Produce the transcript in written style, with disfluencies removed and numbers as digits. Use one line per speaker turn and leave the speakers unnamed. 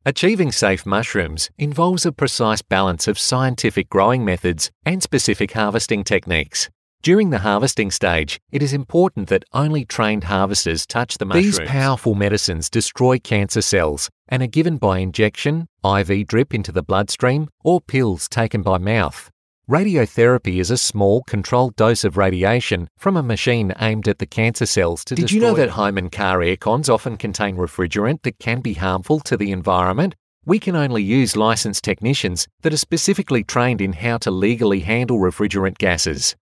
Achieving safe mushrooms involves a precise balance of scientific growing methods and specific harvesting techniques. During the harvesting stage, it is important that only trained harvesters touch the mushrooms. These powerful medicines destroy cancer cells and are given by injection, IV drip into the bloodstream, or pills taken by mouth. Radiotherapy is a small, controlled dose of radiation from a machine aimed at the cancer cells to destroy. Did you know that home and car aircons often contain refrigerant that can be harmful to the environment? We can only use licensed technicians that are specifically trained in how to legally handle refrigerant gases.